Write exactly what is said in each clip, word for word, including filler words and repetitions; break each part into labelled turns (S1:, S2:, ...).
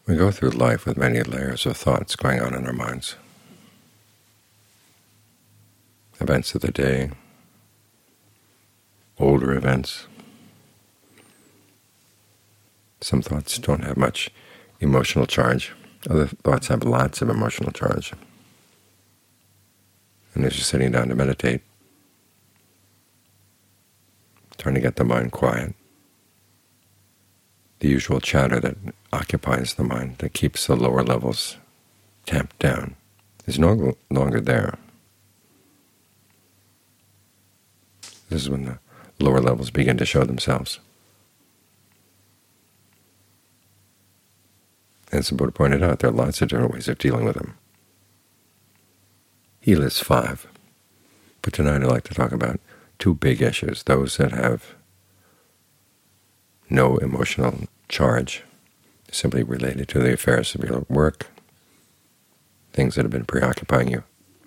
S1: We go through life with many layers of thoughts going on in our minds. Events of the day, older events. Some thoughts don't have much emotional charge. Other thoughts have lots of emotional charge. And as you're sitting down to meditate, trying to get the mind quiet, the usual chatter that occupies the mind, that keeps the lower levels tamped down, is no longer there. This is when the lower levels begin to show themselves. As the Buddha pointed out, there are lots of different ways of dealing with them. He lists five, but tonight I'd like to talk about two big issues, those that have no emotional charge, simply related to the affairs of your work, things that have been preoccupying you,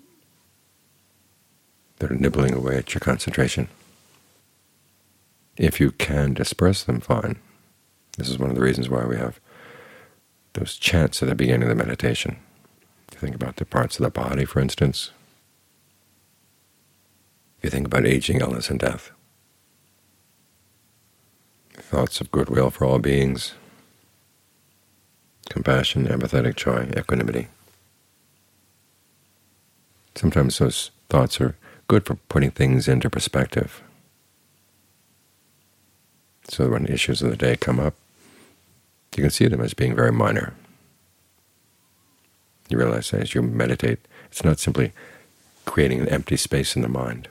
S1: that are nibbling away at your concentration. If you can disperse them, fine. This is one of the reasons why we have those chants at the beginning of the meditation. You think about the parts of the body, for instance. You think about aging, illness, and death. Thoughts of goodwill for all beings, compassion, empathetic joy, equanimity. Sometimes those thoughts are good for putting things into perspective. So when issues of the day come up, you can see them as being very minor. You realize that as you meditate, it's not simply creating an empty space in the mind.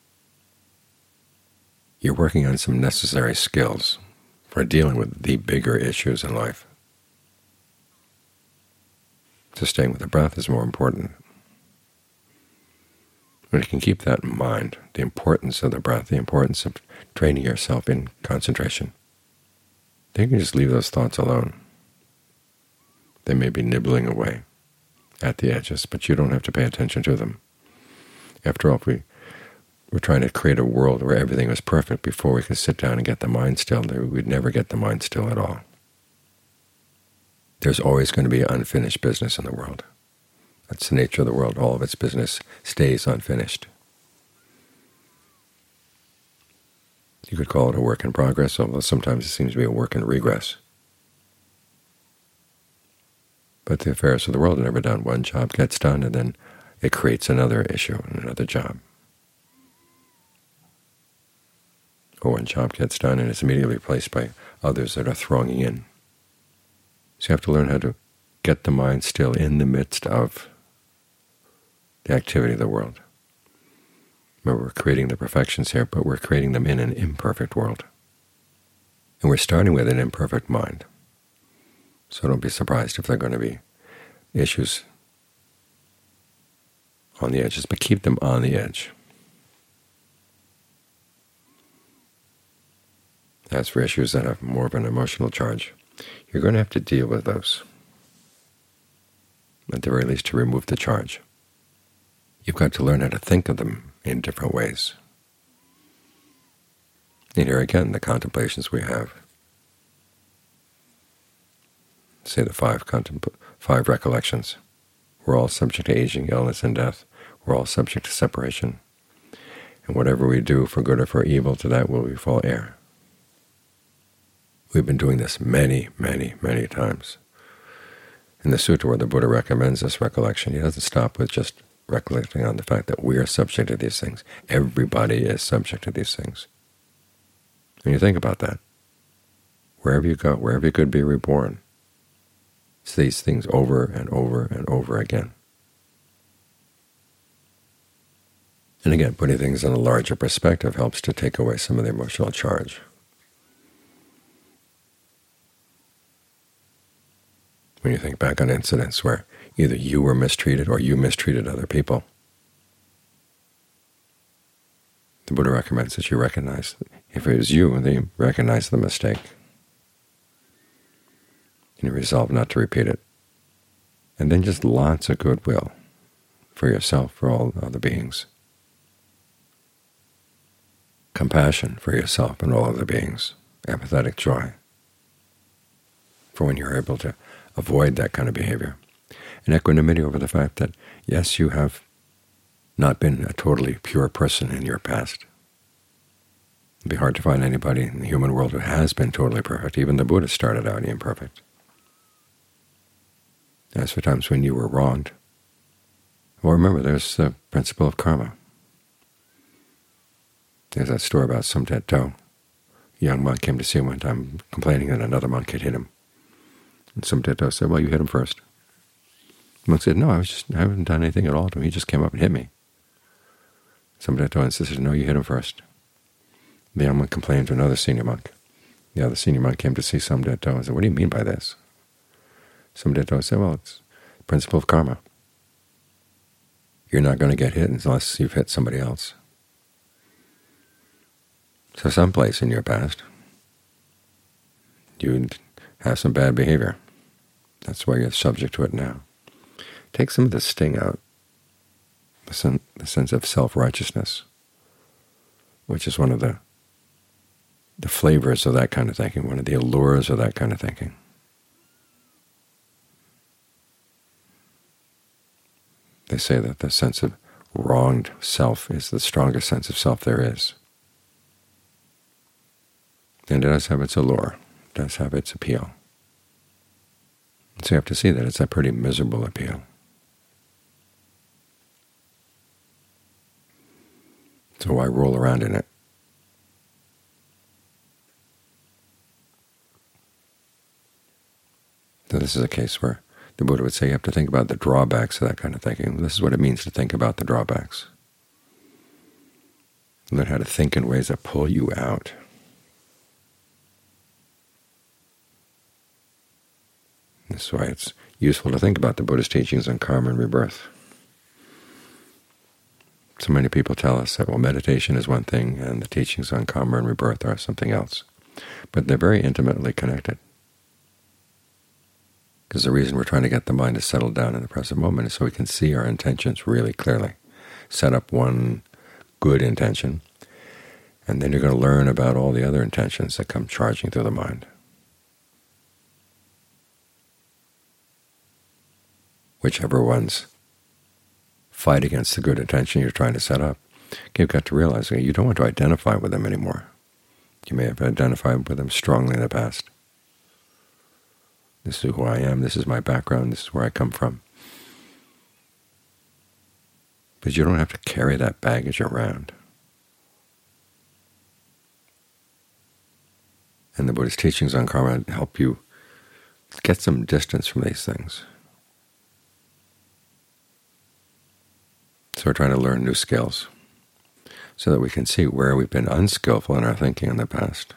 S1: You're working on some necessary skills for dealing with the bigger issues in life. So staying with the breath is more important. When you can keep that in mind, the importance of the breath, the importance of training yourself in concentration, then you can just leave those thoughts alone. They may be nibbling away at the edges, but you don't have to pay attention to them. After all, if we We're trying to create a world where everything was perfect before we could sit down and get the mind still. We'd never get the mind still at all. There's always going to be unfinished business in the world. That's the nature of the world. All of its business stays unfinished. You could call it a work in progress, although sometimes it seems to be a work in regress. But the affairs of the world are never done. One job gets done, and then it creates another issue and another job. Or one job gets done and it's immediately replaced by others that are thronging in. So you have to learn how to get the mind still in the midst of the activity of the world. Remember, we're creating the perfections here, but we're creating them in an imperfect world. And we're starting with an imperfect mind. So don't be surprised if there are going to be issues on the edges, but keep them on the edge. As for issues that have more of an emotional charge, you're going to have to deal with those, at the very least to remove the charge. You've got to learn how to think of them in different ways. And here again, the contemplations we have, say the five, contempl five recollections. We're all subject to aging, illness, and death. We're all subject to separation. And whatever we do, for good or for evil, to that will we fall heir. We've been doing this many, many, many times. In the sutta where the Buddha recommends this recollection, he doesn't stop with just recollecting on the fact that we are subject to these things. Everybody is subject to these things. When you think about that, wherever you go, wherever you could be reborn, it's these things over and over and over again. And again, putting things in a larger perspective helps to take away some of the emotional charge. When you think back on incidents where either you were mistreated or you mistreated other people, the Buddha recommends that you recognize, if it was you, then you recognize the mistake, and you resolve not to repeat it. And then just lots of goodwill for yourself, for all other beings. Compassion for yourself and all other beings, empathetic joy. For when you're able to avoid that kind of behavior. And equanimity over the fact that, yes, you have not been a totally pure person in your past. It'd be hard to find anybody in the human world who has been totally perfect. Even the Buddha started out imperfect. As for times when you were wronged, well, remember, there's the principle of karma. There's that story about Somdet Do. A young monk came to see him one time complaining that another monk had hit him. And Somdet Do said, well, you hit him first. The monk said, no, I was just I haven't done anything at all to him. He just came up and hit me. Somdet Do insisted, no, you hit him first. The young monk complained to another senior monk. The other senior monk came to see Somdet Do and said, what do you mean by this? Somdet Do said, well, it's the principle of karma. You're not going to get hit unless you've hit somebody else. So someplace in your past, you have some bad behavior. That's why you're subject to it now. Take some of the sting out, the, sen the sense of self-righteousness, which is one of the, the flavors of that kind of thinking, one of the allures of that kind of thinking. They say that the sense of wronged self is the strongest sense of self there is. And it does have its allure, it does have its appeal. So you have to see that it's a pretty miserable appeal. So why roll around in it? So this is a case where the Buddha would say you have to think about the drawbacks of that kind of thinking. This is what it means to think about the drawbacks. Learn how to think in ways that pull you out. This is why it's useful to think about the Buddha's teachings on karma and rebirth. So many people tell us that, well, meditation is one thing and the teachings on karma and rebirth are something else. But they're very intimately connected. Because the reason we're trying to get the mind to settle down in the present moment is so we can see our intentions really clearly. Set up one good intention, and then you're going to learn about all the other intentions that come charging through the mind. Whichever ones fight against the good intention you're trying to set up, you've got to realize that you don't want to identify with them anymore. You may have identified with them strongly in the past. This is who I am, this is my background, this is where I come from. But you don't have to carry that baggage around. And the Buddha's teachings on karma help you get some distance from these things. So we're trying to learn new skills so that we can see where we've been unskillful in our thinking in the past.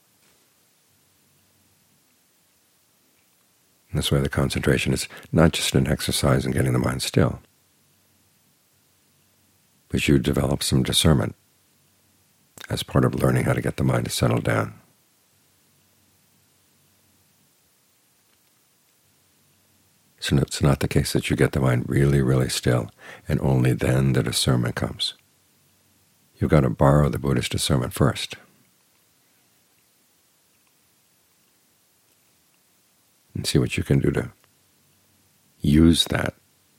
S1: And this way the concentration is not just an exercise in getting the mind still, but you develop some discernment as part of learning how to get the mind to settle down. So it's not the case that you get the mind really, really still, and only then the discernment comes. You've got to borrow the Buddhist discernment first. And see what you can do to use that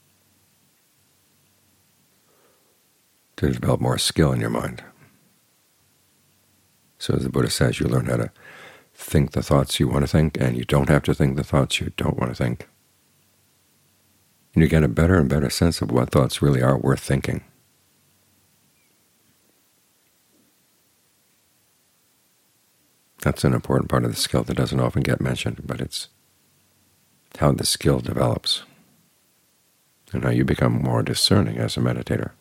S1: to develop more skill in your mind. So as the Buddha says, you learn how to think the thoughts you want to think, and you don't have to think the thoughts you don't want to think. And you get a better and better sense of what thoughts really are worth thinking. That's an important part of the skill that doesn't often get mentioned, but it's how the skill develops and how you become more discerning as a meditator.